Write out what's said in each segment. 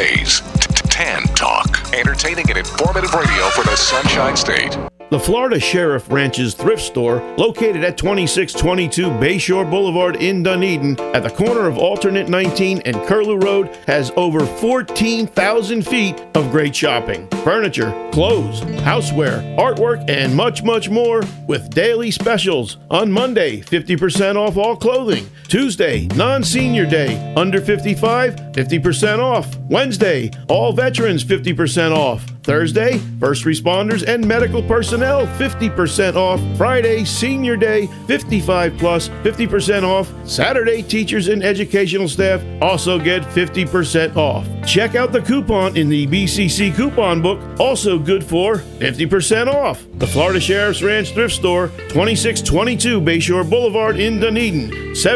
Space. Tan Talk. Entertaining and informative radio for the Sunshine State. The Florida Sheriff Ranch's thrift store, located at 2622 Bayshore Boulevard in Dunedin, at the corner of Alternate 19 and Curlew Road, has over 14,000 feet of great shopping. Furniture, clothes, houseware, artwork, and much, much more, with daily specials. On Monday, 50% off all clothing. Tuesday, non-senior day, under 55, 50% off. Wednesday, all veterans, 50% off. Thursday, first responders and medical personnel, 50% off. Friday, senior day, 55 plus, 50% off. Saturday, teachers and educational staff also get 50% off. Check out the coupon in the BCC coupon book, also good for 50% off. The Florida Sheriff's Ranch Thrift Store, 2622 Bayshore Boulevard in Dunedin,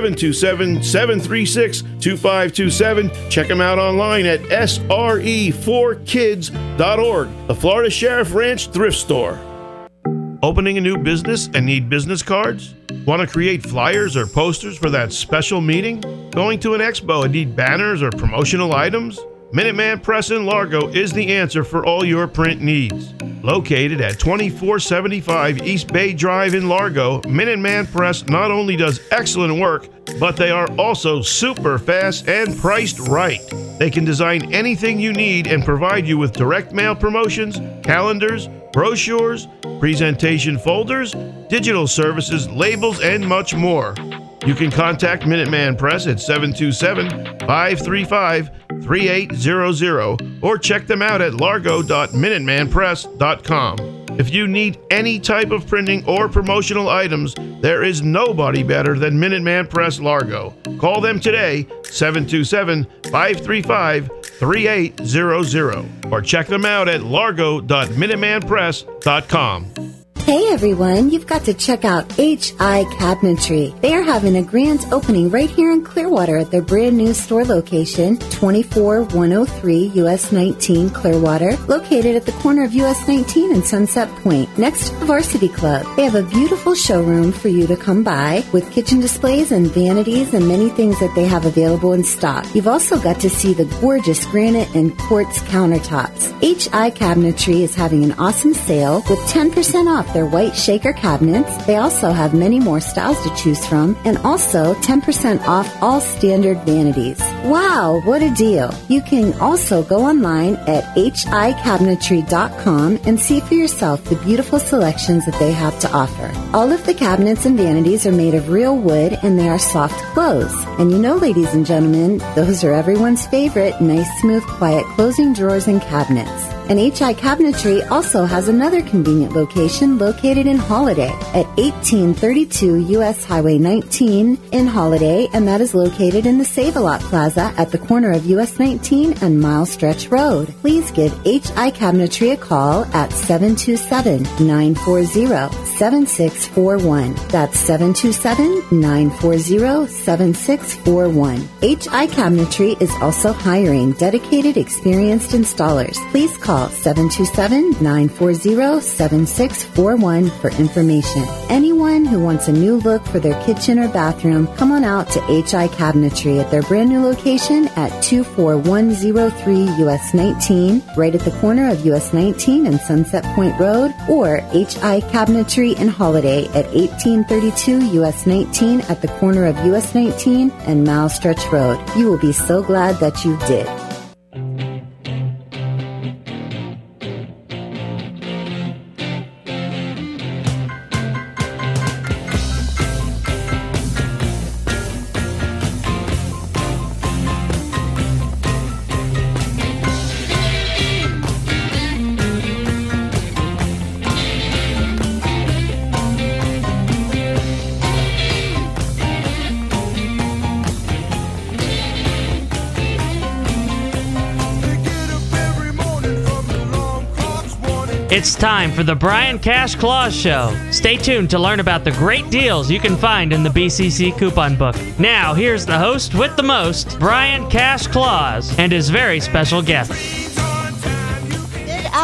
727-736-2527. Check them out online at sre4kids.org. The Florida Sheriff Ranch Thrift Store. Opening a new business and need business cards? Want to create flyers or posters for that special meeting? Going to an expo and need banners or promotional items? Minuteman Press in Largo is the answer for all your print needs. Located at 2475 East Bay Drive in Largo, Minuteman Press not only does excellent work, but they are also super fast and priced right. They can design anything you need and provide you with direct mail promotions, calendars, brochures, presentation folders, digital services, labels, and much more. You can contact Minuteman Press at 727-535-3800 or check them out at largo.minutemanpress.com. If you need any type of printing or promotional items, there is nobody better than Minuteman Press Largo. Call them today, 727-535-3800, or check them out at largo.minutemanpress.com. Hey everyone, you've got to check out HI Cabinetry. They are having a grand opening right here in Clearwater at their brand new store location, 24103 US 19 Clearwater, located at the corner of US 19 and Sunset Point, next to the Varsity Club. They have a beautiful showroom for you to come by with kitchen displays and vanities and many things that they have available in stock. You've also got to see the gorgeous granite and quartz countertops. HI Cabinetry is having an awesome sale with 10% off their white shaker cabinets. They also have many more styles to choose from, and also 10% off all standard vanities. Wow, what a deal. You can also go online at hicabinetry.com and see for yourself the beautiful selections that they have to offer. All of the cabinets and vanities are made of real wood, and they are soft close. And you know, ladies and gentlemen, those are everyone's favorite nice, smooth, quiet closing drawers and cabinets. And HI Cabinetry also has another convenient location located in Holiday at 1832 US Highway 19 in Holiday, and that is located in the Save-A-Lot Plaza at the corner of US 19 and Mile Stretch Road. Please give HI Cabinetry a call at 727-940-7641. That's 727-940-7641. HI Cabinetry is also hiring dedicated, experienced installers. Please call 727-940-7641 for information. Anyone who wants a new look for their kitchen or bathroom, come on out to HI Cabinetry at their brand new location at 24103 US 19, right at the corner of US 19 and Sunset Point Road, or HI Cabinetry in Holiday at 1832 US 19 at the corner of US 19 and Mile Stretch Road. You will be so glad that you did. It's time for the Brian Cash Claus Show. Stay tuned to learn about the great deals you can find in the BCC coupon book. Now, here's the host with the most, Brian Cash Claus, and his very special guest. Good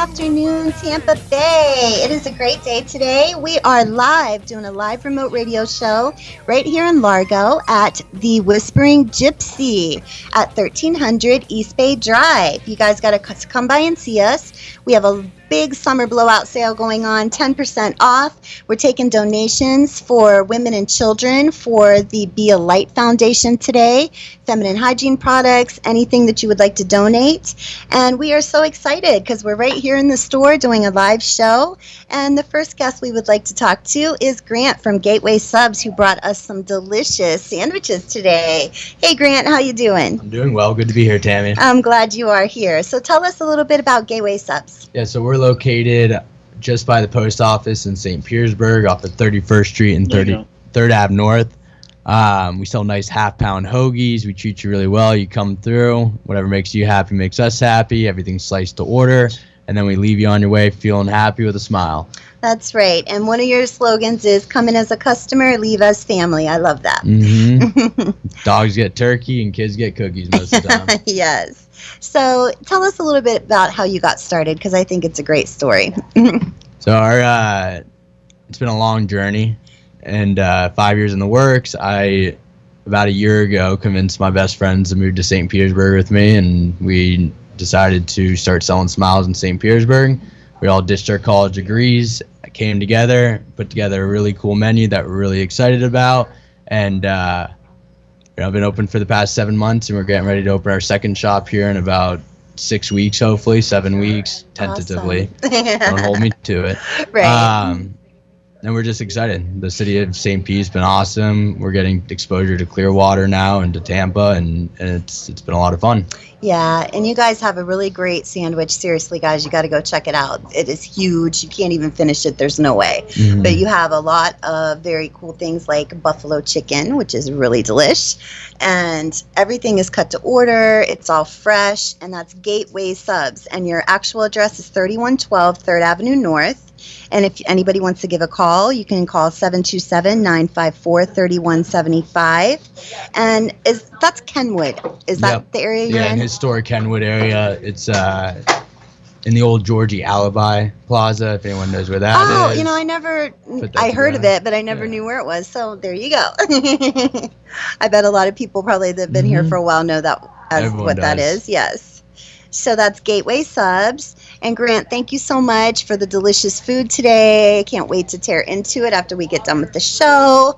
afternoon, Tampa Bay. It is a great day today. We are live, doing a live remote radio show right here in Largo at the Whispering Gypsy at 1300 East Bay Drive. You guys got to come by and see us. We have a big summer blowout sale going on, 10% off. We're taking donations for women and children for the Be a Light Foundation today, feminine hygiene products, anything that you would like to donate. And we are so excited because we're right here in the store doing a live show. And the first guest we would like to talk to is Grant from Gateway Subs, who brought us some delicious sandwiches today. Hey, Grant, how you doing? I'm doing well. Good to be here, Tammy. I'm glad you are here. So tell us a little bit about Gateway Subs. Yeah, so we're located just by the post office in St. Petersburg off of 31st Street and 3rd Ave North. We sell nice half-pound hoagies. We treat you really well. You come through. Whatever makes you happy makes us happy. Everything's sliced to order. And then we leave you on your way feeling happy with a smile. That's right. And one of your slogans is come in as a customer, leave as family. I love that. Mm-hmm. Dogs get turkey and kids get cookies most of the time. Yes. So tell us a little bit about how you got started, because I think it's a great story. So it's been a long journey, and 5 years in the works. I, about a year ago, convinced my best friends to move to St. Petersburg with me, and we decided to start selling smiles in St. Petersburg. We all ditched our college degrees, came together, put together a really cool menu that we're really excited about, and I've been open for the past 7 months, and we're getting ready to open our second shop here in about 6 weeks, hopefully, 7 weeks, tentatively. Awesome. Don't hold me to it. Right. And we're just excited. The city of St. Pete has been awesome. We're getting exposure to Clearwater now and to Tampa, and it's been a lot of fun. Yeah, and you guys have a really great sandwich. Seriously, guys, you got to go check it out. It is huge. You can't even finish it. There's no way. Mm-hmm. But you have a lot of very cool things like buffalo chicken, which is really delish. And everything is cut to order. It's all fresh. And that's Gateway Subs. And your actual address is 3112 3rd Avenue North. And if anybody wants to give a call, you can call 727-954-3175. And that's Kenwood. Is that the area you're in? Yeah, in historic Kenwood area. It's in the old Georgie Alibi Plaza, if anyone knows where that is. Oh, I heard of it, but I never knew where it was. So there you go. I bet a lot of people probably that have been here for a while know that as what that is. Yes. So that's Gateway Subs. And Grant, thank you so much for the delicious food today. I can't wait to tear into it after we get done with the show.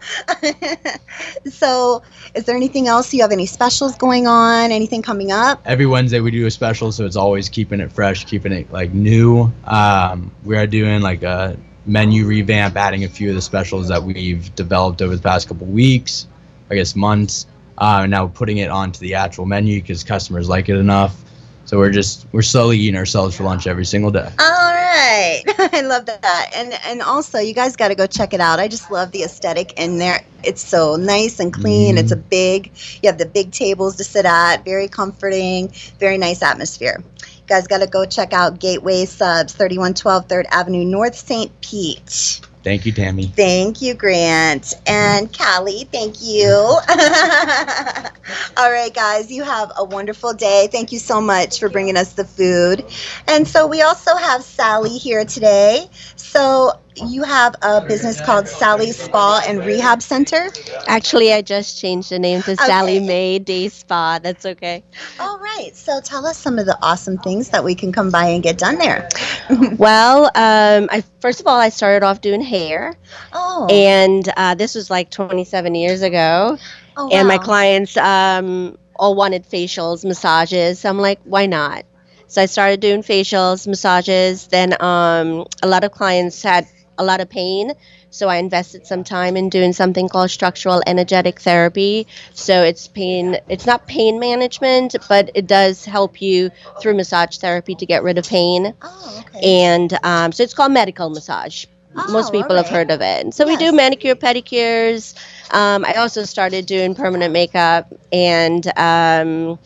So is there anything else? You have any specials going on? Anything coming up? Every Wednesday we do a special, so it's always keeping it fresh, keeping it new. We are doing like a menu revamp, adding a few of the specials that we've developed over the past couple weeks, I guess months. And now putting it onto the actual menu because customers like it enough. So we're slowly eating ourselves for lunch every single day. All right. I love that. And also, you guys got to go check it out. I just love the aesthetic in there. It's so nice and clean. It's you have the big tables to sit at, very comforting, very nice atmosphere. You guys got to go check out Gateway Subs, 3112 3rd Avenue North, St. Pete. Thank you, Tammy. Thank you, Grant. And Callie, thank you. All right, guys, you have a wonderful day. Thank you so much for bringing us the food. And so we also have Sally here today. So you have a business called Sally's Spa and Rehab Center? Actually, I just changed the name to Sally Mae Day Spa. That's okay. All right. So tell us some of the awesome things that we can come by and get done there. Well, first of all, I started off doing hair. Oh. And this was like 27 years ago. Oh, wow. And my clients all wanted facials, massages. So I'm like, why not? So I started doing facials, massages. Then a lot of clients had a lot of pain. So I invested some time in doing something called structural energetic therapy. So it's not pain management, but it does help you through massage therapy to get rid of pain. Oh, okay. And so it's called medical massage. Most people have heard of it. So we do manicure, pedicures. I also started doing permanent makeup and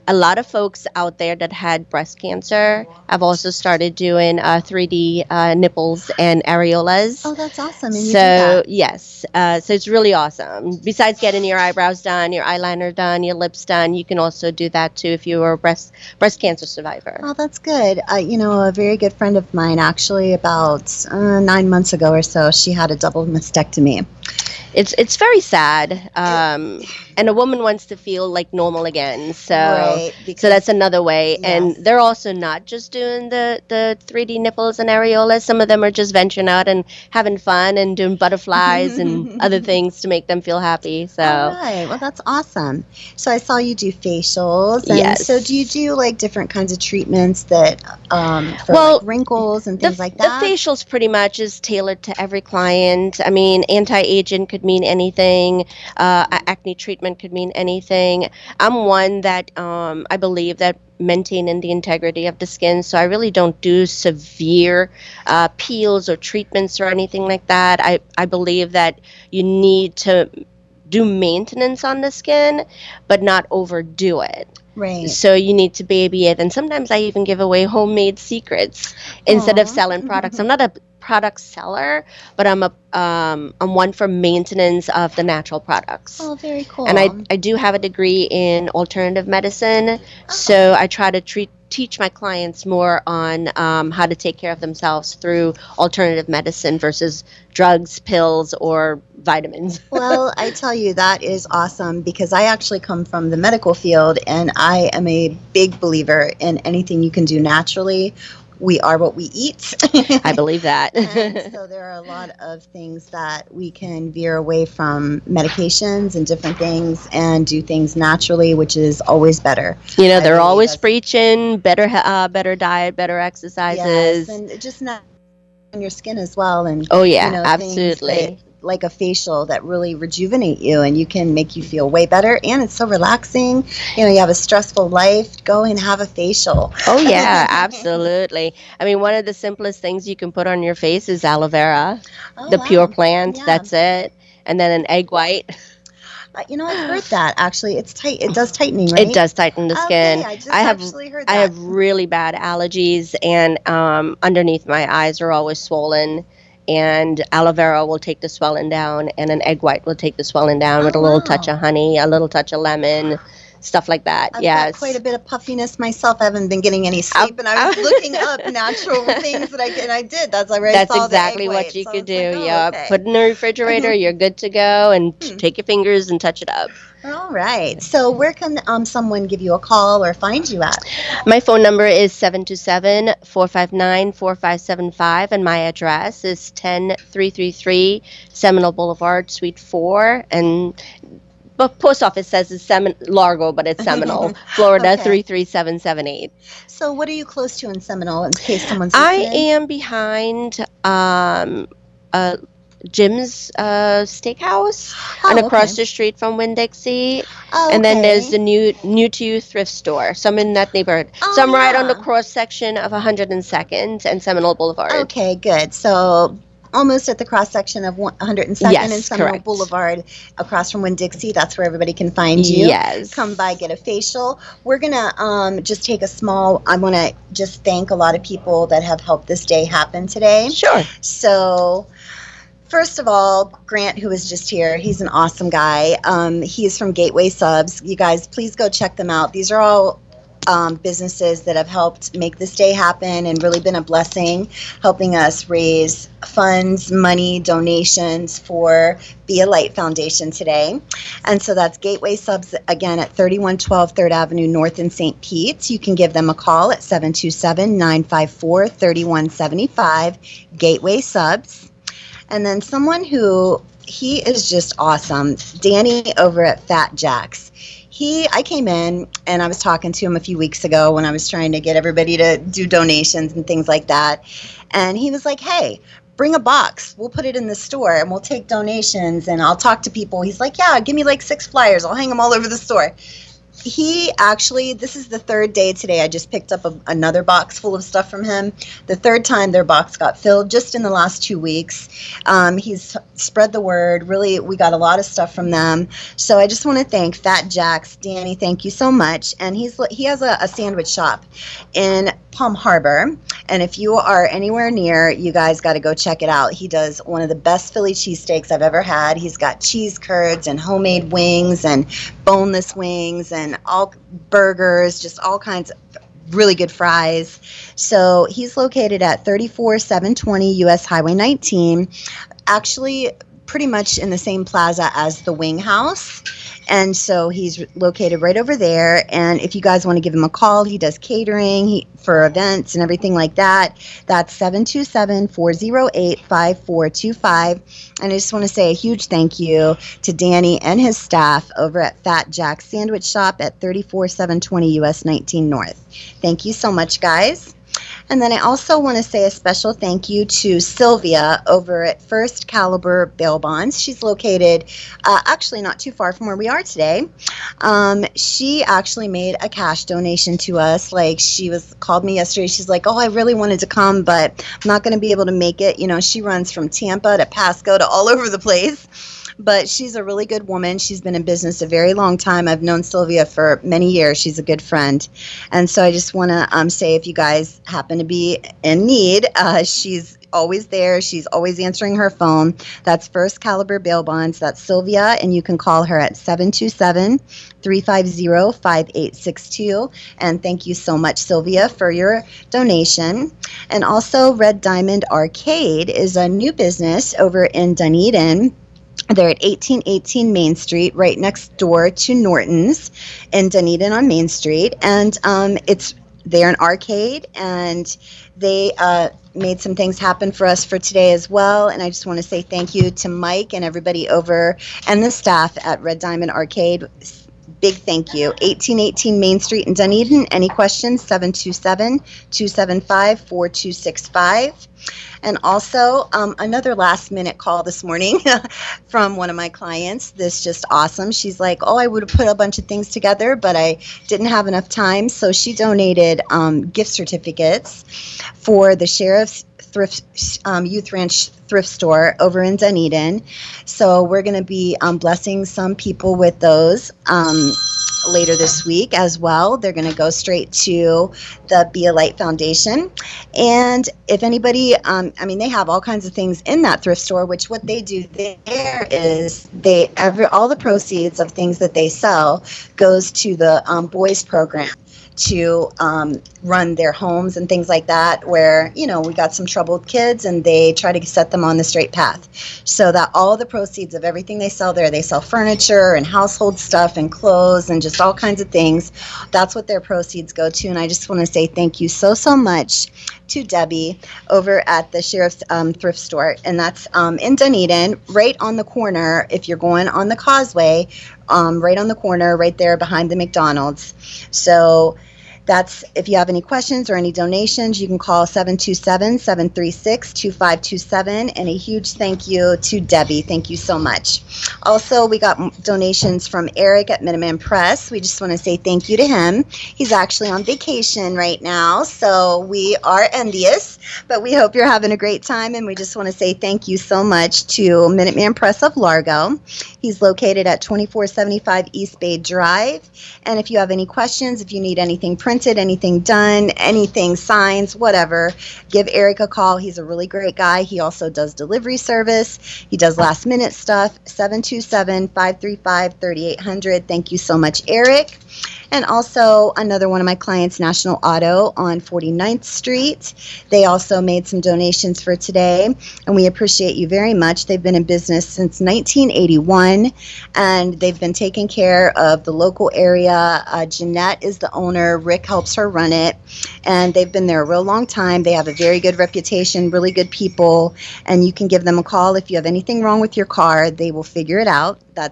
a lot of folks out there that had breast cancer have also started doing 3D nipples and areolas. Oh, that's awesome. And you do So that. yes, so it's really awesome. Besides getting your eyebrows done, your eyeliner done, your lips done, you can also do that too if you were a breast cancer survivor. Oh, that's good. A very good friend of mine, actually, about 9 months ago or so, she had a double mastectomy. It's very sad, and a woman wants to feel like normal again. So Right, so that's another way. Yes. And they're also not just doing the 3D nipples and areolas. Some of them are just venturing out and having fun and doing butterflies and other things to make them feel happy. So All right. Well, that's awesome. So I saw you do facials. And Yes. So do you do like different kinds of treatments that for Well, like wrinkles and things like that? The facials pretty much is tailored to every client. I mean, anti-aging could mean anything. Acne treatment could mean anything. I'm one that I believe that maintaining the integrity of the skin. So I really don't do severe peels or treatments or anything like that. I believe that you need to do maintenance on the skin, but not overdo it. Right. So you need to baby it. And sometimes I even give away homemade secrets instead of Aw. selling products. I'm not a product seller, but I'm one for maintenance of the natural products. Oh, very cool. And I do have a degree in alternative medicine, so I try to teach my clients more on how to take care of themselves through alternative medicine versus drugs, pills, or vitamins. Well, I tell you, that is awesome because I actually come from the medical field and I am a big believer in anything you can do naturally. We are what we eat. I believe that. And so there are a lot of things that we can veer away from medications and different things and do things naturally, which is always better. You know, I they're believe always that's- preaching better diet, better exercises. Yes, and just not on your skin as well. And Oh, yeah, things absolutely. that, like a facial that really rejuvenate you and you can make you feel way better. And it's so relaxing. You know, you have a stressful life, go and have a facial. Oh, yeah, absolutely. I mean, one of the simplest things you can put on your face is aloe vera, Oh, the wow. pure plant. Yeah. That's it. And then an egg white. I've heard that actually. It's tight. It does tightening, right? It does tighten the skin. Okay, I just have actually heard that. I have really bad allergies, and underneath my eyes are always swollen. And aloe vera will take the swelling down, and an egg white will take the swelling down with a little touch of honey, a little touch of lemon, stuff like that. I've Yes. got quite a bit of puffiness myself. I haven't been getting any sleep, and I was looking up natural things that I can. And I did. That's where I That's saw exactly the egg what white. you So I could was do. like, oh, Yeah, okay. put it in the refrigerator. You're good to go, and take your fingers and touch it up. All right. So where can someone give you a call or find you at? My phone number is 727-459-4575, and my address is 10333 Seminole Boulevard, Suite 4, and the post office says it's Largo, but it's Seminole, Florida Okay. 33778. So what are you close to in Seminole in case someone's I listening? am behind Jim's Steakhouse, Oh, and across okay. the street from Winn-Dixie. Oh, And then there's okay. the new to you thrift store. So I'm in that neighborhood. Oh, So I'm right on the yeah. cross section of 102nd and Seminole Boulevard. Okay, good. So almost at the cross section of 102nd Yes, and Seminole correct. Boulevard, across from Winn-Dixie. That's where everybody can find you. Yes. Come by, get a facial. We're gonna just take a small. I want to just thank a lot of people that have helped this day happen today. Sure. So, first of all, Grant, who was just here, he's an awesome guy. He is from Gateway Subs. You guys, please go check them out. These are all businesses that have helped make this day happen and really been a blessing, helping us raise funds, money, donations for Be a Light Foundation today. And so that's Gateway Subs, again, at 3112 3rd Avenue North in St. Pete. You can give them a call at 727-954-3175, Gateway Subs. And then someone who, he is just awesome, Danny over at Fat Jack's. I came in and I was talking to him a few weeks ago when I was trying to get everybody to do donations and things like that. And he was like, hey, bring a box. We'll put it in the store and we'll take donations and I'll talk to people. He's like, yeah, give me like 6 flyers. I'll hang them all over the store. he actually, this is the third day today. I just picked up another box full of stuff from him. The third time their box got filled just in the last 2 weeks. He's spread the word. Really, we got a lot of stuff from them. So I just want to thank Fat Jack's. Danny, thank you so much. And he has a sandwich shop in Palm Harbor. And if you are anywhere near, you guys got to go check it out. He does one of the best Philly cheesesteaks I've ever had. He's got cheese curds and homemade wings and boneless wings and all burgers, just all kinds of really good fries. So he's located at 34720 US Highway 19, actually pretty much in the same plaza as the Wing House. And so he's located right over there. And if you guys want to give him a call, he does catering for events and everything like that. That's 727-408-5425. And I just want to say a huge thank you to Danny and his staff over at Fat Jack's Sandwich Shop at 34720 US 19 North. Thank you so much, guys. And then I also want to say a special thank you to Sylvia over at First Caliber Bail Bonds. She's located actually not too far from where we are today. She actually made a cash donation to us. Like, called me yesterday. She's like, oh, I really wanted to come, but I'm not going to be able to make it. You know, she runs from Tampa to Pasco to all over the place. But she's a really good woman. She's been in business a very long time. I've known Sylvia for many years. She's a good friend. And so I just want to say, if you guys happen to be in need, she's always there. She's always answering her phone. That's First Caliber Bail Bonds. That's Sylvia, and you can call her at 727-350-5862. And thank you so much, Sylvia, for your donation. And also, Red Diamond Arcade is a new business over in Dunedin. They're at 1818 Main Street, right next door to Norton's in Dunedin on Main Street. And they're an arcade, and they made some things happen for us for today as well. And I just want to say thank you to Mike and everybody over and the staff at Red Diamond Arcade. Big thank you. 1818 Main Street in Dunedin. Any questions? 727-275-4265. And also, another last-minute call this morning from one of my clients. This just awesome. She's like, oh, I would have put a bunch of things together, but I didn't have enough time. So she donated gift certificates for the Sheriff's Youth Ranch thrift store over in Dunedin. So we're going to be blessing some people with those later this week as well. They're going to go straight to the Be a Light Foundation. And if anybody, they have all kinds of things in that thrift store, which what they do there is all the proceeds of things that they sell goes to the boys program to run their homes and things like that, where, we got some troubled kids and they try to set them on the straight path. So that all the proceeds of everything they sell there, they sell furniture and household stuff and clothes and just all kinds of things. That's what their proceeds go to. And I just want to say thank you so much to Debbie over at the Sheriff's thrift store. And that's in Dunedin, right on the corner, if you're going on the causeway, right on the corner, right there behind the McDonald's. So that's, if you have any questions or any donations, you can call 727-736-2527. And a huge thank you to Debbie. Thank you so much. Also, we got donations from Eric at Minuteman Press. We just want to say thank you to him. He's actually on vacation right now, so we are envious, but we hope you're having a great time. And we just want to say thank you so much to Minuteman Press of Largo. He's located at 2475 East Bay Drive. And if you have any questions, if you need anything printed, anything done, anything, signs, whatever, give Eric a call. He's a really great guy. He also does delivery service. He does last minute stuff. 727-535-3800. Thank you so much, Eric. And also another one of my clients, National Auto on 49th Street. They also made some donations for today, and we appreciate you very much. They've been in business since 1981, and they've been taking care of the local area. Jeanette is the owner. Rick helps her run it, and they've been there a real long time. They have a very good reputation, really good people, and you can give them a call if you have anything wrong with your car. They will figure it out. That's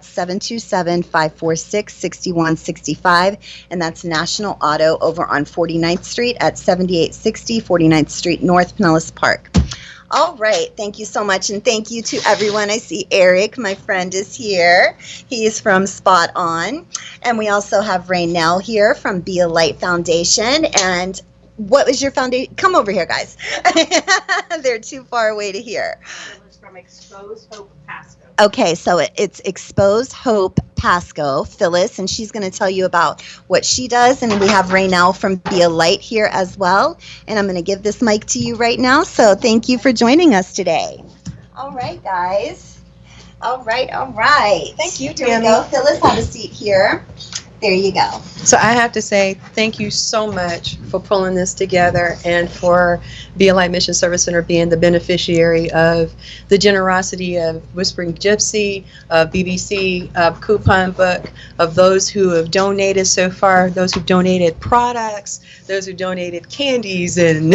727-546-6165, and that's National Auto over on 49th Street at 7860 49th Street North, Pinellas Park. All right. Thank you so much. And thank you to everyone. I see Eric, my friend, is here. He's from Spot On. And we also have Raynell here from Be a Light Foundation. And what was your foundation? Come over here, guys. They're too far away to hear. It was from Exposed Hope Pasco. Okay, so it's Exposed Hope Pasco, Phyllis, and she's going to tell you about what she does. And we have Raynell from Be a Light here as well. And I'm going to give this mic to you right now. So thank you for joining us today. All right, guys. All right. Thank you, Here we go. Phyllis, have a seat here. There you go. So I have to say thank you so much for pulling this together and for Be a Light Mission Service Center being the beneficiary of the generosity of Whispering Gypsy, of BBC, of Coupon Book, of those who have donated so far, those who donated products, those who donated candies and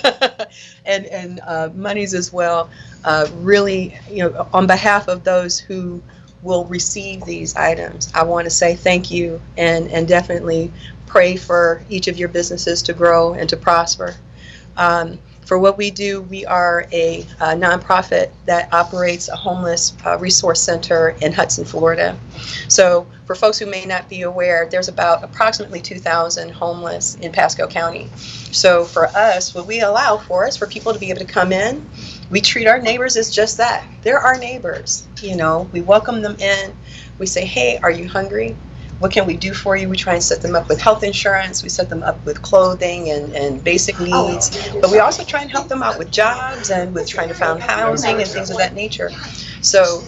and monies as well. Really, on behalf of those who will receive these items, I want to say thank you and definitely pray for each of your businesses to grow and to prosper. For what we do, we are a nonprofit that operates a homeless resource center in Hudson, Florida. So for folks who may not be aware, there's about approximately 2,000 homeless in Pasco County. So for us, what we allow for is for people to be able to come in. We treat our neighbors as just that. They're our neighbors. We welcome them in. We say, hey, are you hungry? What can we do for you? We try and set them up with health insurance. We set them up with clothing and basic needs. But we also try and help them out with jobs and with trying to find housing and things of that nature. So,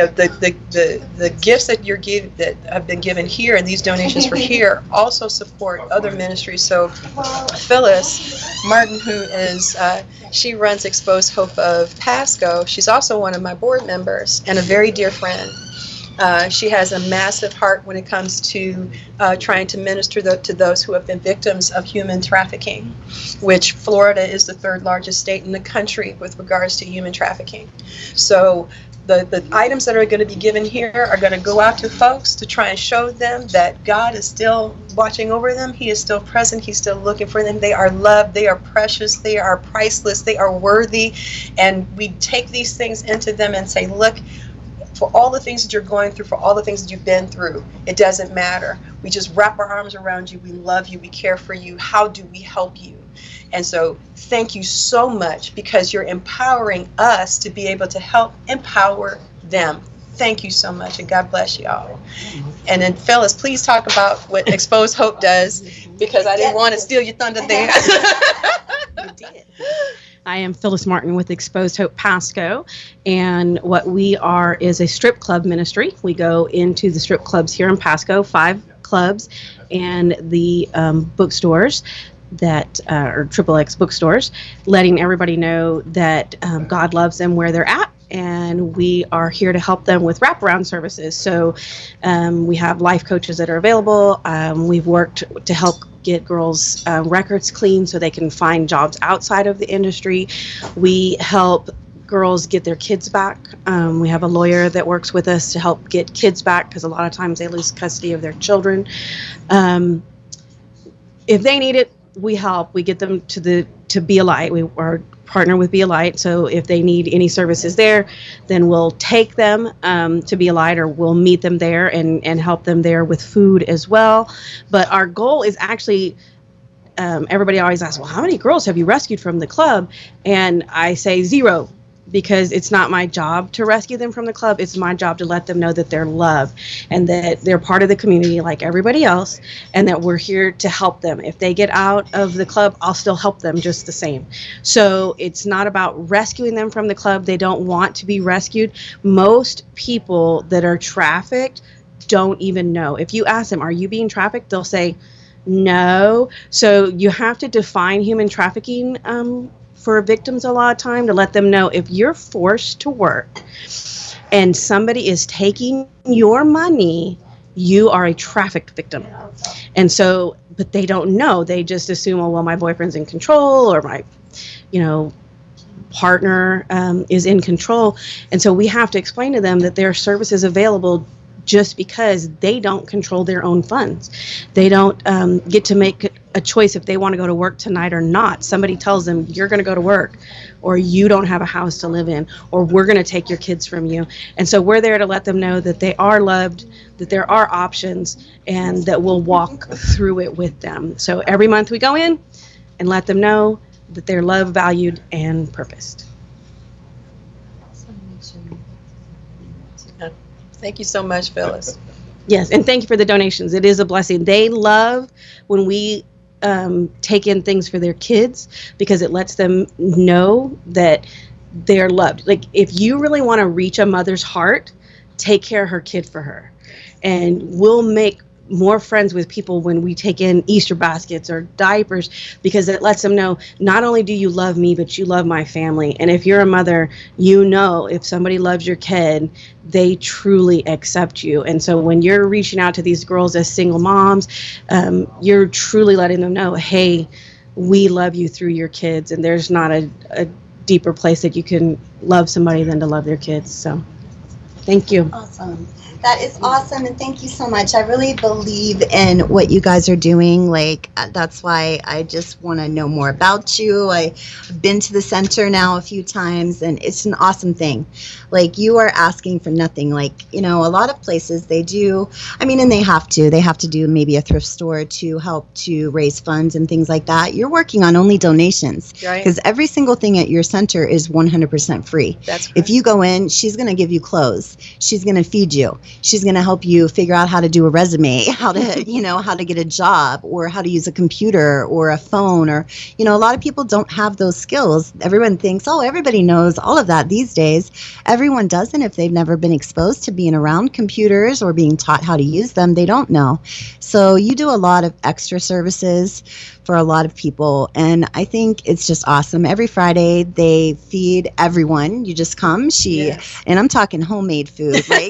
the gifts that have been given here and these donations for here also support other ministries. So Phyllis Martin, who is she runs Exposed Hope of Pasco. She's also one of my board members and a very dear friend. She has a massive heart when it comes to trying to minister to those who have been victims of human trafficking, which Florida is the third largest state in the country with regards to human trafficking. So the items that are going to be given here are going to go out to folks to try and show them that God is still watching over them. He is still present. He's still looking for them. They are loved. They are precious. They are priceless. They are worthy. And we take these things into them and say, look, for all the things that you're going through, for all the things that you've been through, it doesn't matter. We just wrap our arms around you. We love you. We care for you. How do we help you? And so thank you so much because you're empowering us to be able to help empower them. Thank you so much, and God bless you all. And then Phyllis, please talk about what Exposed Hope does, because I didn't want to steal your thunder there. You did. I am Phyllis Martin with Exposed Hope Pasco, and what we are is a strip club ministry. We go into the strip clubs here in Pasco, 5 clubs, and the bookstores that are XXX bookstores, letting everybody know that God loves them where they're at, and we are here to help them with wraparound services. So we have life coaches that are available. We've worked to help get girls' records clean so they can find jobs outside of the industry. We help girls get their kids back. We have a lawyer that works with us to help get kids back because a lot of times they lose custody of their children. If they need it, we help. We get them to Be a Light. We are partner with Be a Light, so if they need any services there, then we'll take them to Be a Light, or we'll meet them there and help them there with food as well. But our goal is actually, everybody always asks, well, how many girls have you rescued from the club? And I say 0, because it's not my job to rescue them from the club. It's my job to let them know that they're loved and that they're part of the community like everybody else, and that we're here to help them. If they get out of the club, I'll still help them just the same. So it's not about rescuing them from the club. They don't want to be rescued. Most people that are trafficked don't even know. If you ask them, are you being trafficked? They'll say, no. So you have to define human trafficking for victims a lot of time, to let them know if you're forced to work and somebody is taking your money, you are a trafficked victim. And so, but they don't know. They just assume, oh, well, my boyfriend's in control, or my, partner is in control. And so we have to explain to them that there are services available just because they don't control their own funds. They don't get to make a choice if they want to go to work tonight or not. Somebody tells them, you're going to go to work, or you don't have a house to live in, or we're going to take your kids from you. And so we're there to let them know that they are loved, that there are options, and that we'll walk through it with them. So every month we go in and let them know that they're loved, valued, and purposed. Thank you so much, Phyllis. Yes, and thank you for the donations. It is a blessing. They love when we take in things for their kids, because it lets them know that they're loved. Like, if you really want to reach a mother's heart, take care of her kid for her. And we'll make more friends with people when we take in Easter baskets or diapers, because it lets them know, not only do you love me, but you love my family. And if you're a mother, you know, if somebody loves your kid, they truly accept you. And so when you're reaching out to these girls as single moms, you're truly letting them know, hey, we love you through your kids, and there's not a deeper place that you can love somebody than to love their kids. So thank you. Awesome. That is awesome, and thank you so much. I really believe in what you guys are doing. Like, that's why I just want to know more about you. I've been to the center now a few times, and it's an awesome thing. Like, you are asking for nothing. Like, you know, a lot of places they do, I mean, and they have to do maybe a thrift store to help to raise funds and things like that. You're working on only donations, because every single thing at your center is 100% free. That's correct. If you go in, she's going to give you clothes. She's going to feed you. She's going to help you figure out how to do a resume, how to, you know, how to get a job, or how to use a computer or a phone, or, you know, a lot of people don't have those skills. Everyone thinks, oh, everybody knows all of that these days. Everyone doesn't. If they've never been exposed to being around computers or being taught how to use them, they don't know. So you do a lot of extra services for a lot of people, and I think it's just awesome. Every Friday they feed everyone. You just come, and I'm talking homemade food, like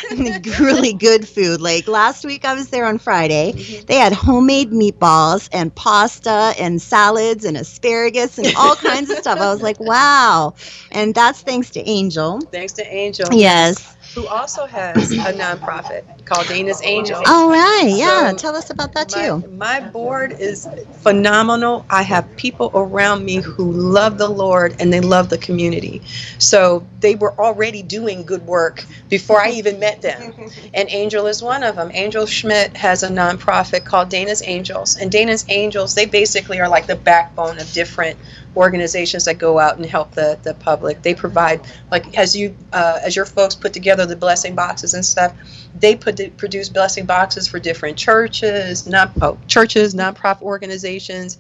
really good food. Like, last week I was there on Friday. They had homemade meatballs and pasta and salads and asparagus and all kinds of stuff. I was like, wow. And that's thanks to Angel. Thanks to Angel. Yes. Who also has a nonprofit called Dana's Angels. All right, yeah. So tell us about that too. My board is phenomenal. I have people around me who love the Lord and they love the community. So they were already doing good work before I even met them. And Angel is one of them. Angel Schmidt has a nonprofit called Dana's Angels. And Dana's Angels, they basically are like the backbone of different organizations that go out and help the public. They provide, like, as your folks put together the blessing boxes and stuff, they produce blessing boxes for different churches, nonprofit organizations.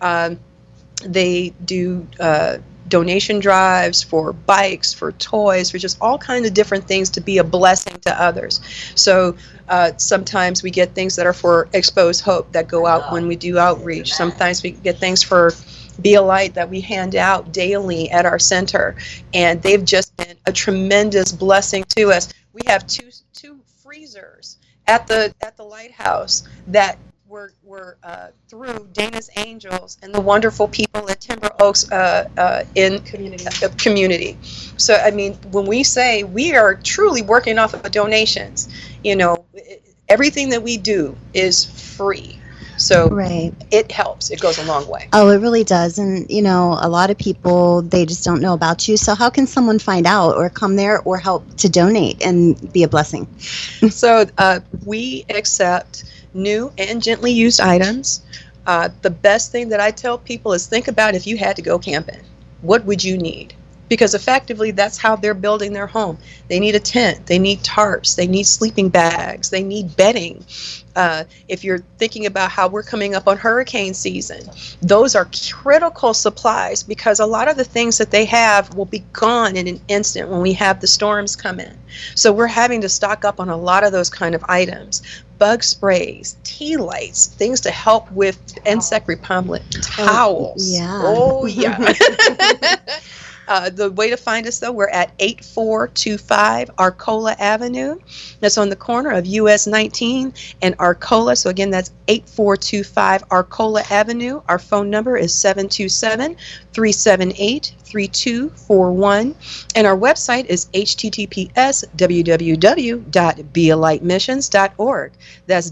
They do donation drives for bikes, for toys, for just all kinds of different things to be a blessing to others. So sometimes we get things that are for Expose Hope that go out when we do outreach. Sometimes we get things for Be a Light that we hand out daily at our center, and they've just been a tremendous blessing to us. We have two freezers at the lighthouse that were through Dana's Angels and the wonderful people at Timber Oaks in community. So, I mean, when we say we are truly working off of donations, you know, everything that we do is free. So it helps. It goes a long way. Oh, it really does. And, you know, a lot of people, they just don't know about you. So how can someone find out or come there or help to donate and be a blessing? So we accept new and gently used items. The best thing that I tell people is think about if you had to go camping. What would you need? Because effectively, that's how they're building their home. They need a tent. They need tarps. They need sleeping bags. They need bedding. If you're thinking about how we're coming up on hurricane season, those are critical supplies, because a lot of the things that they have will be gone in an instant when we have the storms come in. So we're having to stock up on a lot of those kind of items. Bug sprays, tea lights, things to help with insect repellent, towels. Yeah. Oh, yeah. The way to find us, though, we're at 8425 Arcola Avenue. That's on the corner of US 19 and Arcola. So again, that's 8425 Arcola Avenue. Our phone number is 727-378-3241. And our website is https://www.bealightmissions.org. That's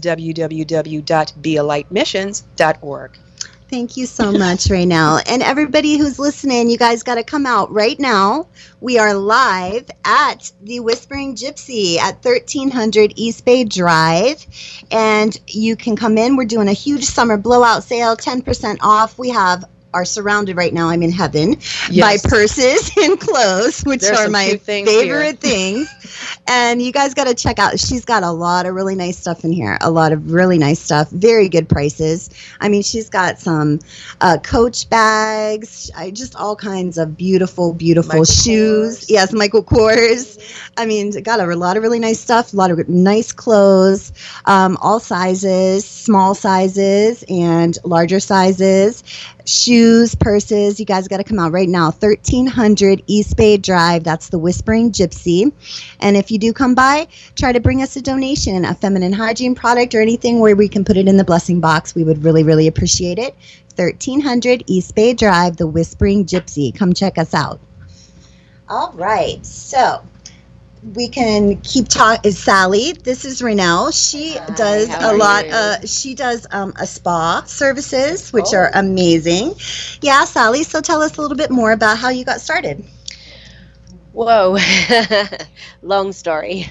www.bealightmissions.org. Thank you so much, Raynell. And everybody who's listening, you guys got to come out right now. We are live at the Whispering Gypsy at 1300 East Bay Drive. And you can come in. We're doing a huge summer blowout sale, 10% off. We are surrounded right now. I'm in heaven by purses and clothes, which are my favorite things. And you guys got to check out. She's got a lot of really nice stuff in here. A lot of really nice stuff. Very good prices. I mean, she's got some Coach bags. Just all kinds of beautiful, beautiful Michael shoes. Kors. Yes, Michael Kors. I mean, got a lot of really nice stuff. A lot of nice clothes. All sizes, small sizes and larger sizes. Shoes, purses, you guys got to come out right now. 1300 East Bay Drive. That's the Whispering Gypsy. And if you do come by, try to bring us a donation, a feminine hygiene product or anything where we can put it in the blessing box. We would really, really appreciate it. 1300 East Bay Drive, the Whispering Gypsy. Come check us out. All right. So we can keep talking. Sally, this is Raynell. She does a lot. She does a spa services, which are amazing. Yeah, Sally. So tell us a little bit more about how you got started. Whoa, long story.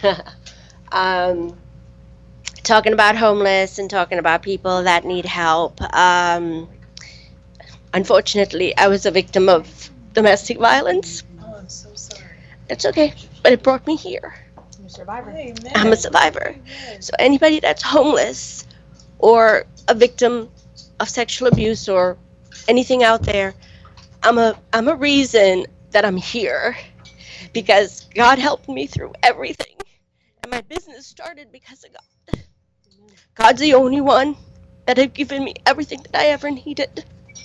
Talking about homeless and talking about people that need help. Unfortunately, I was a victim of domestic violence. Oh, I'm so sorry. It's okay. But it brought me here. I'm a survivor. Amen. I'm a survivor. Amen. So anybody that's homeless or a victim of sexual abuse or anything out there, I'm a reason that I'm here because God helped me through everything. And my business started because of God. God's the only one that had given me everything that I ever needed.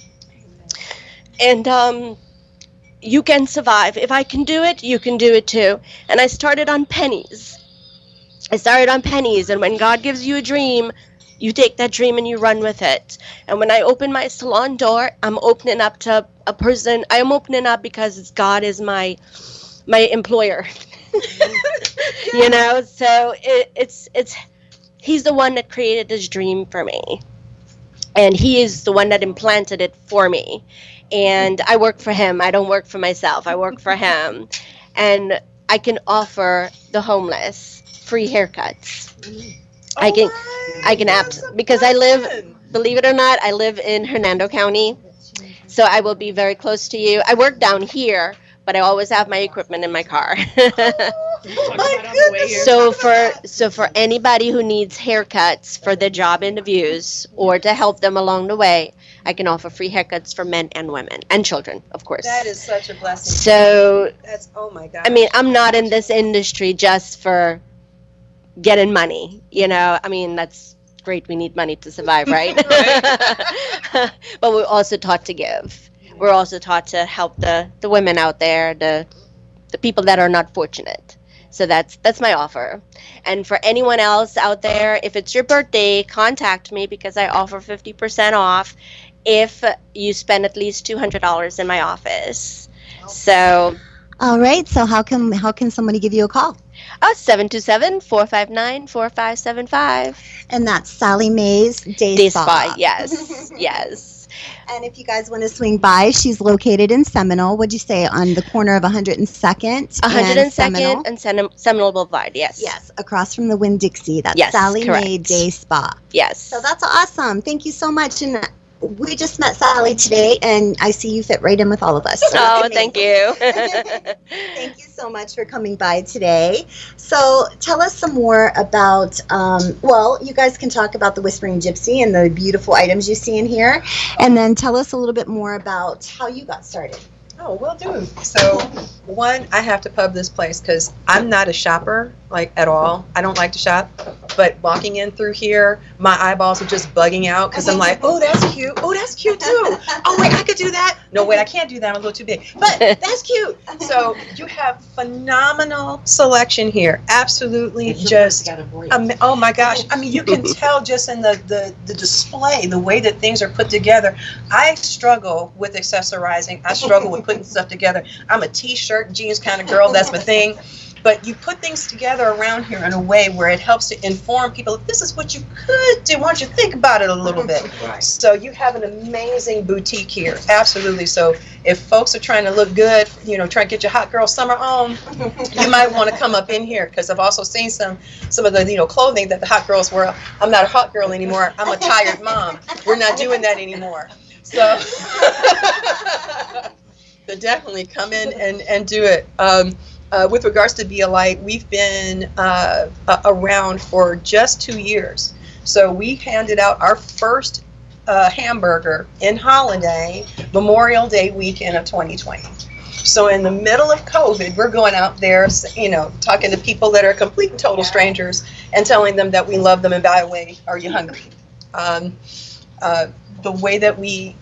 And you can survive. If I can do it, you can do it too. And I started on pennies. And when God gives you a dream, you take that dream and you run with it. And when I open my salon door, I'm opening up to a person. I am opening up because God is my employer. You know, so it's He's the one that created this dream for me. And He is the one that implanted it for me. And I work for Him. I don't work for myself. I work for Him. And I can offer the homeless free haircuts. I can because I live, believe it or not, I live in Hernando County. So I will be very close to you. I work down here, but I always have my equipment in my car. So for anybody who needs haircuts for their job interviews or to help them along the way, I can offer free haircuts for men and women and children, of course. That is such a blessing. So that's, oh my God. I mean, I'm not in this industry just for getting money, you know. I mean, that's great. We need money to survive, right? But we're also taught to give. We're also taught to help the women out there, the people that are not fortunate. So that's my offer. And for anyone else out there, if it's your birthday, contact me because I offer 50% off if you spend at least $200 in my office. So. All right. So how can somebody give you a call? 727-459-4575. And that's Sally Mae's Day Spa. Yes, yes. And if you guys want to swing by, she's located in Seminole. What'd you say, on the corner of 102nd? 102nd and Seminole Boulevard, yes. Yes, across from the Winn-Dixie. That's Sally Mae Day Spa. Yes. So that's awesome. Thank you so much. And we just met Sally today, and I see you fit right in with all of us. So thank you. Thank you so much for coming by today. So tell us some more about, you guys can talk about the Whispering Gypsy and the beautiful items you see in here, and then tell us a little bit more about how you got started. Oh, will do. So one, I have to pub this place because I'm not a shopper, like, at all. I don't like to shop. But walking in through here, my eyeballs are just bugging out because I'm like, oh, that's cute. Oh, that's cute too. Oh, wait, I could do that. No, wait, I can't do that. I'm a little too big. But that's cute. So you have phenomenal selection here. Absolutely just, oh my gosh. I mean, you can tell just in the display, the way that things are put together. I struggle with accessorizing. I struggle with putting stuff together. I'm a t-shirt, jeans kind of girl. That's my thing. But you put things together around here in a way where it helps to inform people, if this is what you could do, why don't you think about it a little bit? Right. So you have an amazing boutique here, absolutely. So if folks are trying to look good, you know, try to get your hot girl summer on, you might want to come up in here, because I've also seen some of the, you know, clothing that the hot girls wear. I'm not a hot girl anymore. I'm a tired mom. We're not doing that anymore. So definitely come in and do it. With regards to Be a Light, we've been around for just 2 years. So we handed out our first hamburger in Holiday Memorial Day weekend of 2020. So in the middle of COVID, we're going out there, you know, talking to people that are complete and total strangers and telling them that we love them, and by the way, are you hungry? The way that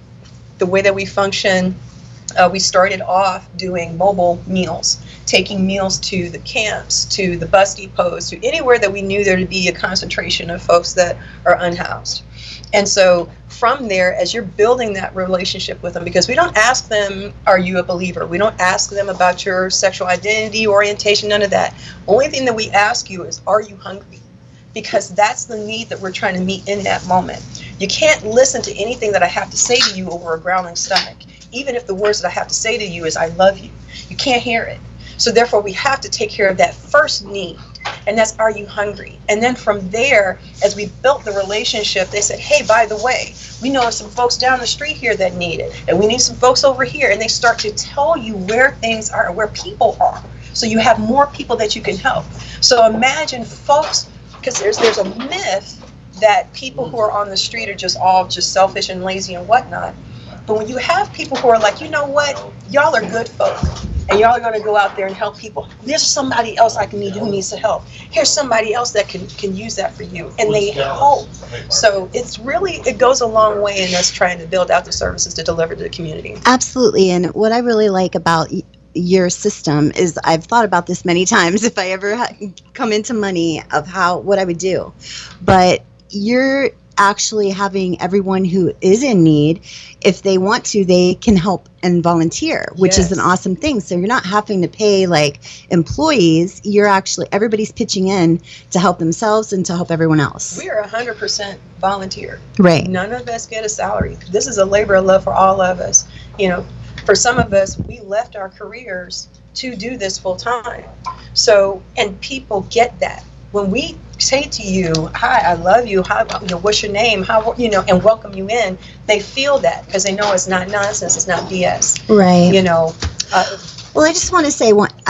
we function, we started off doing mobile meals, taking meals to the camps, to the bus depots, to anywhere that we knew there to be a concentration of folks that are unhoused. And so from there, as you're building that relationship with them, because we don't ask them, are you a believer? We don't ask them about your sexual identity, orientation, none of that. Only thing that we ask you is, are you hungry? Because that's the need that we're trying to meet in that moment. You can't listen to anything that I have to say to you over a growling stomach. Even if the words that I have to say to you is, I love you. You can't hear it. So therefore, we have to take care of that first need, and that's, are you hungry? And then from there, as we built the relationship, they said, hey, by the way, we know some folks down the street here that need it, and we need some folks over here, and they start to tell you where things are, where people are, so you have more people that you can help. So imagine folks, because there's a myth that people who are on the street are just all just selfish and lazy and whatnot. But when you have people who are like, you know what, y'all are good folk, and y'all are going to go out there and help people. There's somebody else I can meet who needs the help. Here's somebody else that can use that for you, and they help. So it goes a long way in us trying to build out the services to deliver to the community. Absolutely, and what I really like about your system is, I've thought about this many times if I ever come into money of what I would do, but you're actually having everyone who is in need, if they want to, they can help and volunteer, which is an awesome thing. So you're not having to pay like employees. You're actually, everybody's pitching in to help themselves and to help everyone else. We are 100% volunteer. Right. None of us get a salary. This is a labor of love for all of us. You know, for some of us, we left our careers to do this full time. So, and people get that. When we say to you, hi, I love you, how, you know, what's your name, how, you know, and welcome you in, they feel that because they know it's not nonsense, it's not BS. Right. You know. Well, I just want to say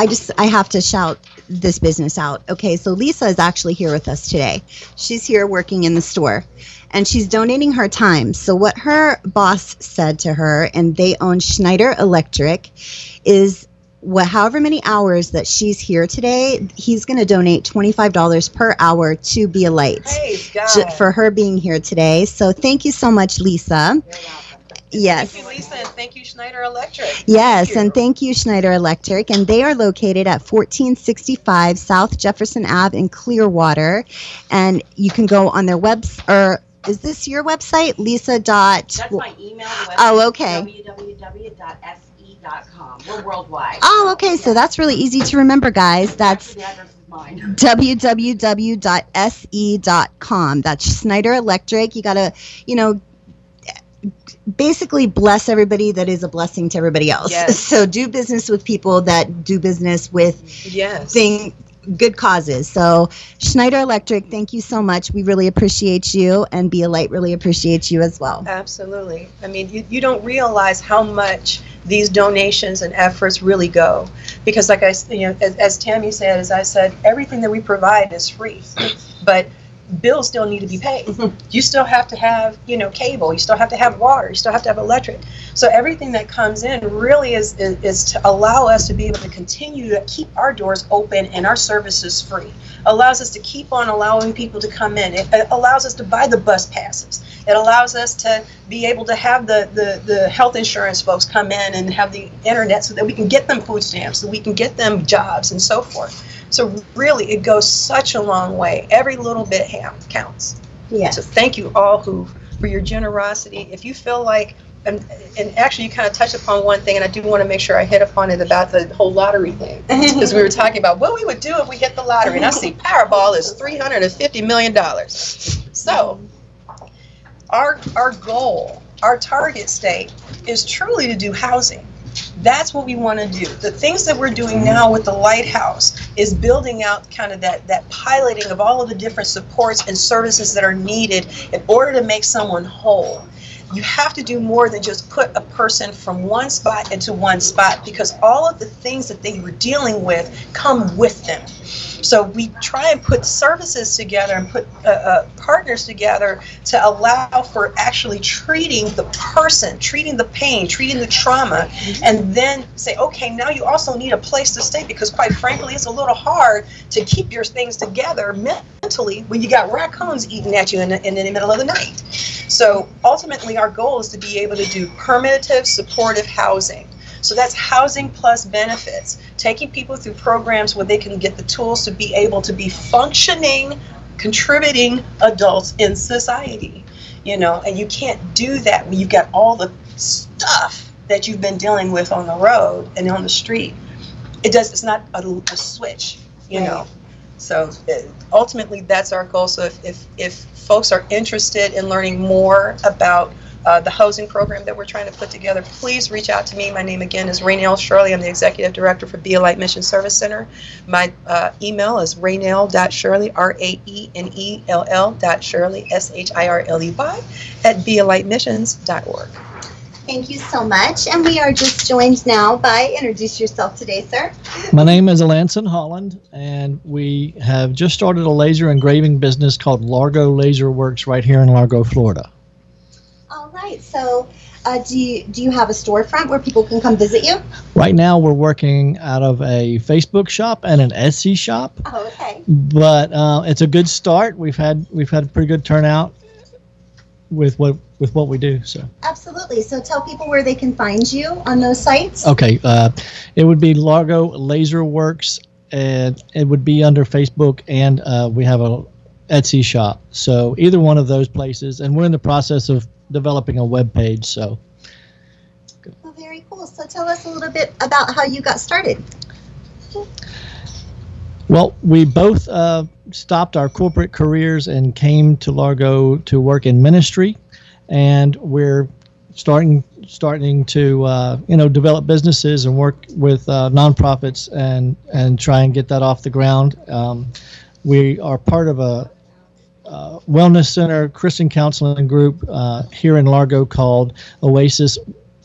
I have to shout this business out. Okay, so Lisa is actually here with us today. She's here working in the store, and she's donating her time. So what her boss said to her, and they own Schneider Electric, is however many hours that she's here today, he's going to donate $25 per hour to Be a Light for her being here today. So thank you so much, Lisa. Yes. Thank you, Lisa, and thank you, Schneider Electric. Yes, and thank you, Schneider Electric. And they are located at 1465 South Jefferson Ave in Clearwater. And you can go on their website, or is this your website, Lisa? That's my email. Oh, okay. www.se.com. We're worldwide. Oh, okay. So that's really easy to remember, guys. That's www.se.com. That's Schneider Electric. You got to, you know, basically bless everybody that is a blessing to everybody else. Yes. So do business with people that do business with good causes. So Schneider Electric, thank you so much. We really appreciate you, and Be a Light really appreciates you as well. Absolutely. I mean, you don't realize how much these donations and efforts really go, because like as Tammy said, as I said, everything that we provide is free, but bills still need to be paid. You still have to have, cable. You still have to have water. You still have to have electric. So everything that comes in really is to allow us to be able to continue to keep our doors open and our services free. Allows us to keep on allowing people to come in. It allows us to buy the bus passes. It allows us to be able to have the health insurance folks come in and have the internet so that we can get them food stamps, so we can get them jobs and so forth. So really, it goes such a long way. Every little bit counts. Yes. So thank you all for your generosity. If you feel like, and actually you kind of touched upon one thing, and I do want to make sure I hit upon it about the whole lottery thing, because we were talking about what we would do if we hit the lottery, and I see Powerball is $350 million. So our goal, our target state is truly to do housing. That's what we want to do. The things that we're doing now with the Lighthouse is building out kind of that piloting of all of the different supports and services that are needed in order to make someone whole. You have to do more than just put a person from one spot into one spot, because all of the things that they were dealing with come with them. So we try and put services together and put partners together to allow for actually treating the person, treating the pain, treating the trauma, and then say, okay, now you also need a place to stay, because quite frankly, it's a little hard to keep your things together mentally when you got raccoons eating at you in the middle of the night. So ultimately, our goal is to be able to do permanent, supportive housing. So that's housing plus benefits, taking people through programs where they can get the tools to be able to be functioning, contributing adults in society, and you can't do that when you've got all the stuff that you've been dealing with on the road and on the street. It's not a switch, So ultimately, that's our goal. So if folks are interested in learning more about the housing program that we're trying to put together, please reach out to me. My name again is Raynell Shirley. I'm the Executive Director for Be a Light Mission Service Center. My email is raynell.shirley, RAENELL.Shirley, SHIRLEY at bealightmissions.org. Thank you so much. And we are just joined now by, introduce yourself today, sir. My name is Alanson Holland, and we have just started a laser engraving business called Largo Laser Works right here in Largo, Florida. All right. So do you have a storefront where people can come visit you? Right now, we're working out of a Facebook shop and an Etsy shop. Oh, okay. But it's a good start. We've had a pretty good turnout with what we do. So absolutely. So tell people where they can find you on those sites. Okay. It would be Largo Laser Works, and it would be under Facebook, and we have a Etsy shop. So either one of those places, and we're in the process of developing a web page. So well, very cool. So tell us a little bit about how you got started. Well, we both stopped our corporate careers and came to Largo to work in ministry, and we're starting to develop businesses and work with nonprofits and try and get that off the ground. We are part of a wellness center, Christian counseling group here in Largo called Oasis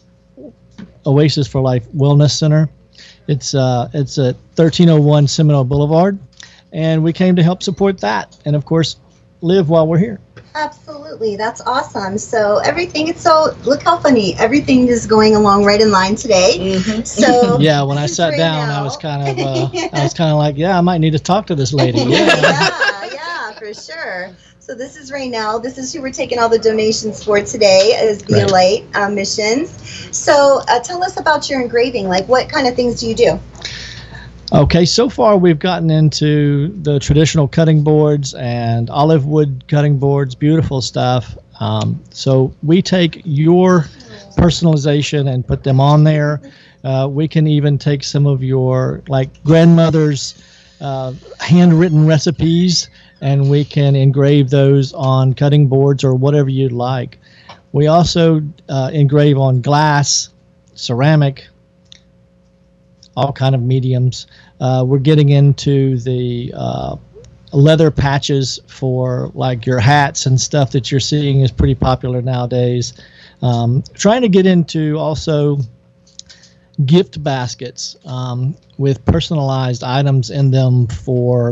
for Life Wellness Center. It's at 1301 Seminole Boulevard, and we came to help support that, and of course, live while we're here. Absolutely, that's awesome. So look how funny everything is going along right in line today. Mm-hmm. So yeah, when I sat down, I was kind of like, yeah, I might need to talk to this lady. Yeah, for sure. So this is Raynell. This is who we're taking all the donations for today, is Be a Light Missions. So tell us about your engraving. Like, what kind of things do you do? Okay, so far we've gotten into the traditional cutting boards and olive wood cutting boards, beautiful stuff. So we take your personalization and put them on there. We can even take some of your grandmother's handwritten recipes, and we can engrave those on cutting boards or whatever you'd like. We also engrave on glass, ceramic, all kind of mediums. We're getting into the leather patches for your hats and stuff that you're seeing is pretty popular nowadays. Trying to get into also gift baskets with personalized items in them for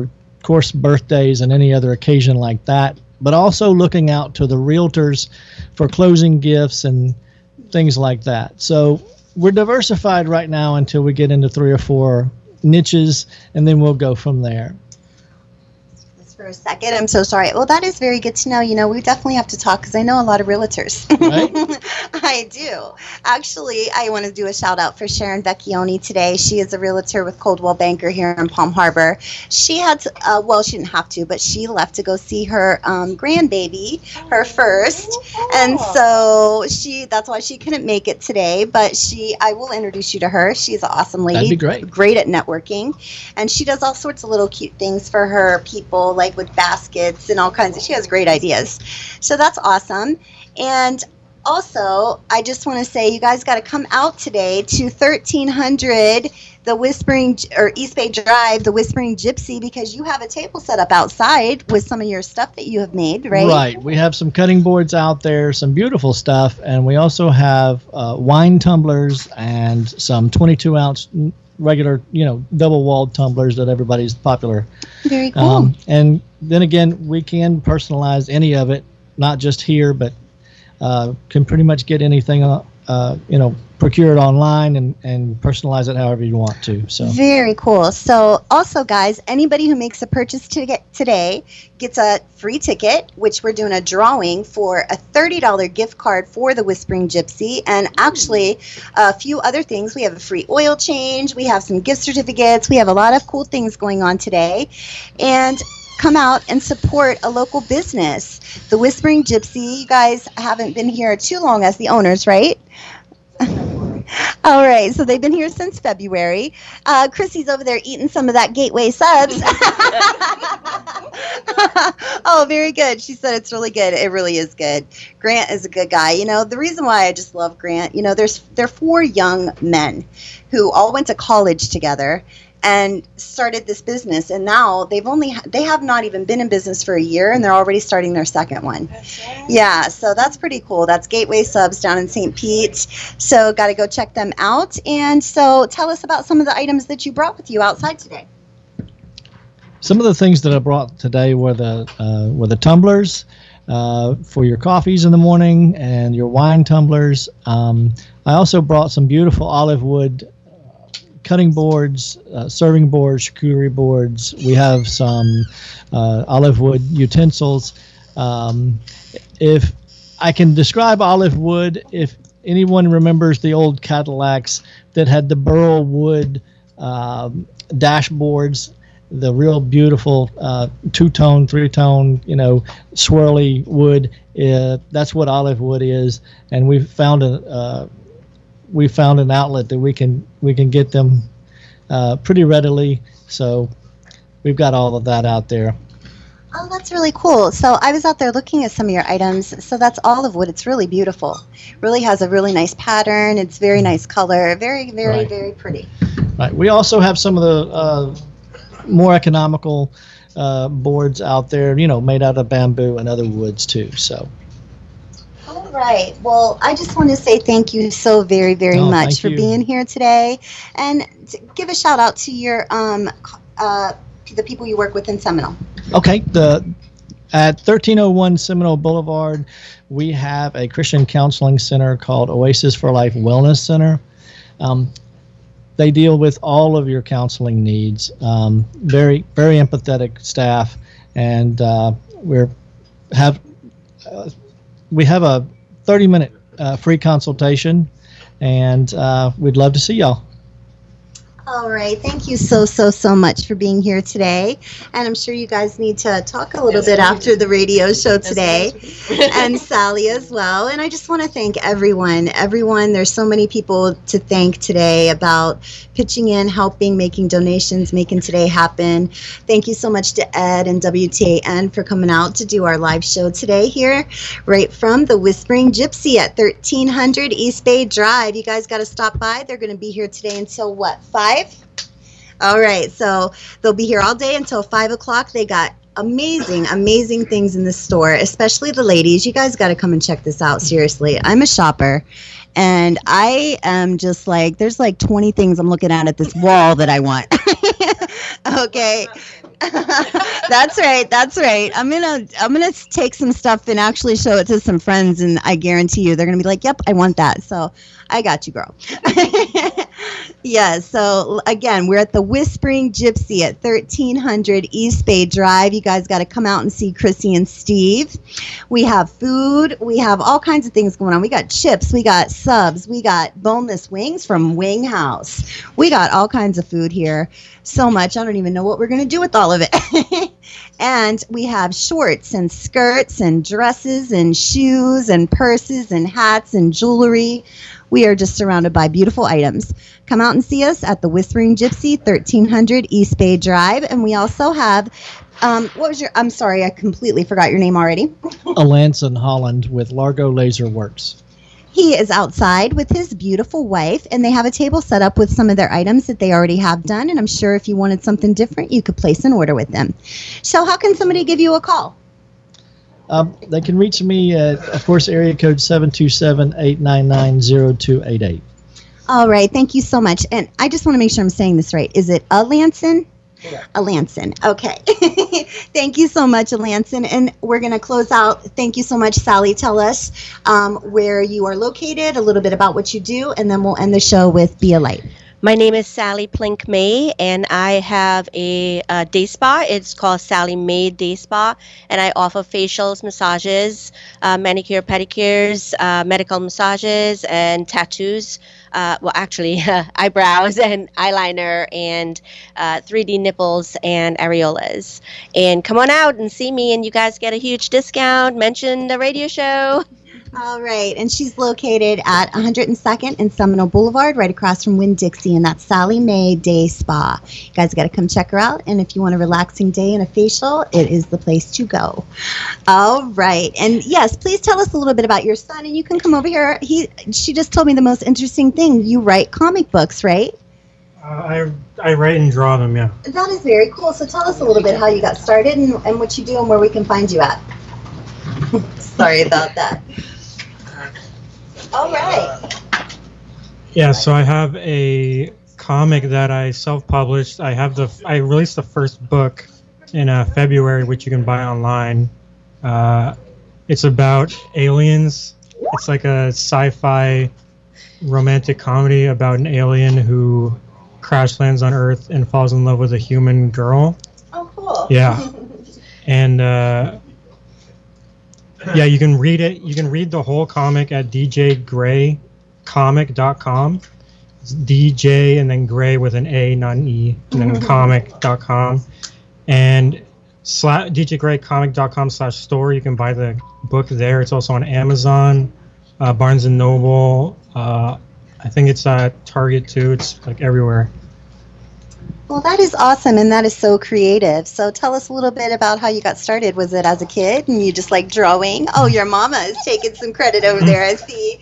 course, birthdays and any other occasion like that, but also looking out to the realtors for closing gifts and things like that. So we're diversified right now until we get into 3 or 4 niches, and then we'll go from there. For a second, I'm so sorry. Well, that is very good to know. You know, we definitely have to talk because I know a lot of realtors. Right? I do. Actually, I want to do a shout out for Sharon Vecchione today. She is a realtor with Coldwell Banker here in Palm Harbor. She had to, well, she didn't have to, but she left to go see her grandbaby, her first. And so that's why she couldn't make it today. But I will introduce you to her. She's an awesome lady. That'd be great. Great at networking. And she does all sorts of little cute things for her people, like with baskets and all kinds of, she has great ideas. So that's awesome. And also, I just want to say you guys got to come out today to 1300 East Bay Drive, the Whispering Gypsy, because you have a table set up outside with some of your stuff that you have made, right? Right. We have some cutting boards out there, some beautiful stuff, and we also have wine tumblers and some 22-ounce regular, double-walled tumblers that everybody's popular. Very cool. And then again, we can personalize any of it, not just here, but can pretty much get anything, procure it online and personalize it however you want to. So very cool. So also, guys, anybody who makes a purchase today gets a free ticket, which we're doing a drawing for a $30 gift card for the Whispering Gypsy, and actually a few other things. We have a free oil change. We have some gift certificates. We have a lot of cool things going on today. And come out and support a local business. The Whispering Gypsy, you guys haven't been here too long as the owners, right? All right, so they've been here since February. Chrissy's over there eating some of that Gateway subs. Oh, very good. She said it's really good. It really is good. Grant is a good guy. The reason why I just love Grant, they're 4 young men who all went to college together and started this business, and now they have not even been in business for a year, and they're already starting their second one. Yeah, so that's pretty cool. That's Gateway Subs down in St. Pete. So got to go check them out. And so tell us about some of the items that you brought with you outside today. Some of the things that I brought today were the tumblers for your coffees in the morning and your wine tumblers. I also brought some beautiful olive wood cutting boards, serving boards, charcuterie boards. We have some olive wood utensils. If I can describe olive wood, if anyone remembers the old Cadillacs that had the burl wood dashboards, the real beautiful 2-tone, 3-tone, swirly wood, that's what olive wood is. And we found an outlet that we can get them pretty readily. So we've got all of that out there. Oh, that's really cool. So I was out there looking at some of your items. So that's olive wood. It's really beautiful. Really has a really nice pattern. It's very nice color. Very, very, right. Very pretty. Right. We also have some of the more economical boards out there, made out of bamboo and other woods too. So. All right. Well, I just want to say thank you so very, very much for being here today, and give a shout out to your the people you work with in Seminole. Okay. At 1301 Seminole Boulevard, we have a Christian counseling center called Oasis for Life Wellness Center. They deal with all of your counseling needs. Very, very empathetic staff, and we have a 30-minute free consultation, and we'd love to see y'all. All right. Thank you so much for being here today. And I'm sure you guys need to talk a little bit after the radio show today. And Sally as well. And I just want to thank everyone. There's so many people to thank today about pitching in, helping, making donations, making today happen. Thank you so much to Ed and WTAN for coming out to do our live show today here, right from the Whispering Gypsy at 1300 East Bay Drive. You guys got to stop by. They're going to be here today until what, 5? All right, so they'll be here all day until 5 o'clock. They got amazing things in the store, especially the ladies. You guys got to come and check this out. Seriously, I'm a shopper, and I am just like, there's like 20 things I'm looking at this wall that I want. Okay. That's right. That's right. I'm gonna take some stuff and actually show it to some friends, and I guarantee you they're gonna be like, "Yep, I want that." So I got you, girl. Yeah. So again, we're at the Whispering Gypsy at 1300 East Bay Drive. You guys got to come out and see Chrissy and Steve. We have food. We have all kinds of things going on. We got chips. We got subs. We got boneless wings from Wing House. We got all kinds of food here. So much. I don't even know what we're going to do with all of it. And we have shorts and skirts and dresses and shoes and purses and hats and jewelry. We are just surrounded by beautiful items. Come out and see us at the Whispering Gypsy, 1300 East Bay Drive. And we also have, I'm sorry, I completely forgot your name already. Alanson Holland with Largo Laser Works. He is outside with his beautiful wife, and they have a table set up with some of their items that they already have done. And I'm sure if you wanted something different, you could place an order with them. So how can somebody give you a call? They can reach me at, of course, area code 727-899-0288. All right. Thank you so much. And I just want to make sure I'm saying this right. Is it Alanson? Yeah. Alanson. Okay. Thank you so much, Alanson. And we're going to close out. Thank you so much, Sally. Tell us where you are located, a little bit about what you do, and then we'll end the show with Be a Light. My name is Sally Plink May, and I have a day spa. It's called Sally May Day Spa, and I offer facials, massages, manicure, pedicures, medical massages, and tattoos. Eyebrows and eyeliner and 3D nipples and areolas. And come on out and see me, and you guys get a huge discount. Mention the radio show. All right, and she's located at 102nd and Seminole Boulevard, right across from Winn-Dixie, and that's Sally May Day Spa. You guys got to come check her out, and if you want a relaxing day and a facial, it is the place to go. All right, and yes, please tell us a little bit about your son, and you can come over here. She just told me the most interesting thing. You write comic books, right? I write and draw them, yeah. That is very cool. So tell us a little bit how you got started and what you do and where we can find you at. Sorry about that. All right. Yeah, so I have a comic that I self-published. I released the first book in February, which you can buy online. It's about aliens. It's like a sci-fi romantic comedy about an alien who crash lands on Earth and falls in love with a human girl. Oh, cool. Yeah. And yeah, you can read it. You can read the whole comic at djgraycomic.com. It's DJ and then Gray with an A, not an E, and then comic.com. And djgraycomic.com/store. You can buy the book there. It's also on Amazon, Barnes & Noble. I think it's at Target too. It's like everywhere. Well, that is awesome, and that is so creative. So tell us a little bit about how you got started. Was it as a kid, and you just like drawing? Oh, your mama is taking some credit over there, I see.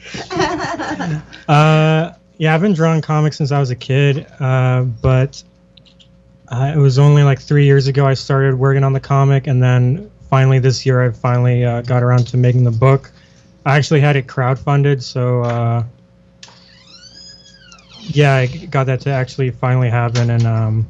Yeah, I've been drawing comics since I was a kid, but it was only like 3 years ago I started working on the comic, and then finally this year I finally got around to making the book. I actually had it crowdfunded, so yeah, I got that to actually finally happen, and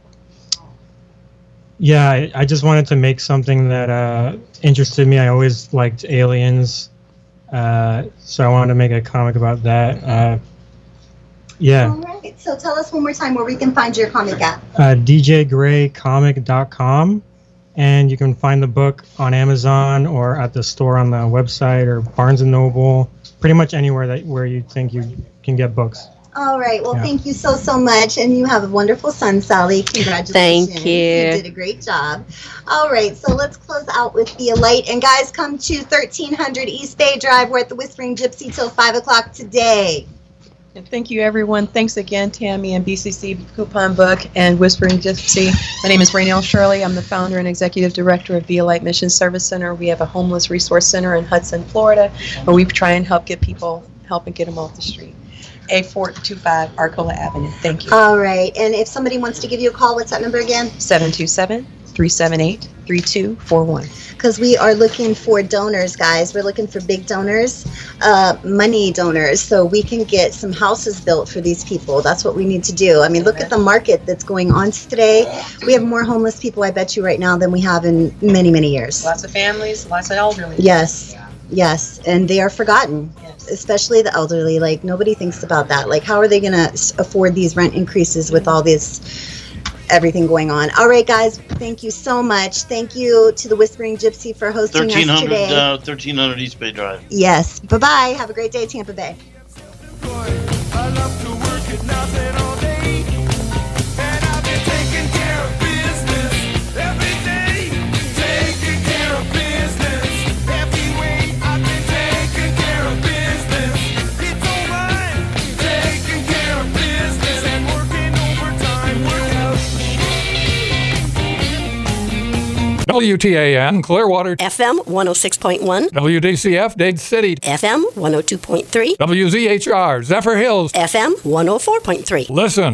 yeah, I just wanted to make something that interested me. I always liked aliens, so I wanted to make a comic about that. Yeah. All right, so tell us one more time where we can find your comic at. djgraycomic.com, and you can find the book on Amazon or at the store on the website or Barnes & Noble, pretty much anywhere where you think you can get books. All right. Well, Thank you so much. And you have a wonderful son, Sally. Congratulations. Thank you. You did a great job. All right. So let's close out with Be a Light. And guys, come to 1300 East Bay Drive. We're at the Whispering Gypsy till 5 o'clock today. And thank you, everyone. Thanks again, Tammy and BCC Coupon Book and Whispering Gypsy. My name is Raynell Shirley. I'm the founder and executive director of Be a Light Mission Service Center. We have a homeless resource center in Hudson, Florida, where we try and help get them off the street. A425 Arcola Avenue. Thank you. All right. And if somebody wants to give you a call, what's that number again? 378-3241. Because we are looking for donors, guys. We're looking for big donors, money donors, so we can get some houses built for these people. That's what we need to do. I mean, look at the market that's going on today. We have more homeless people, I bet you, right now than we have in many, many years. Lots of families, lots of elderly. Yes. Yes, and they are forgotten, especially the elderly. Like, nobody thinks about that. Like, how are they going to afford these rent increases with all this everything going on? All right, guys, thank you so much. Thank you to the Whispering Gypsy for hosting us today. 1300 East Bay Drive. Yes. Bye-bye. Have a great day, Tampa Bay. I love to work at nothing all day, and I've been taking care of business every day. Taking care of business every way. I've been taking care of business. It's all right. Taking care of business and working overtime. WTAN Clearwater FM 106.1, WDCF Dade City FM 102.3, WZHR Zephyr Hills FM 104.3. Listen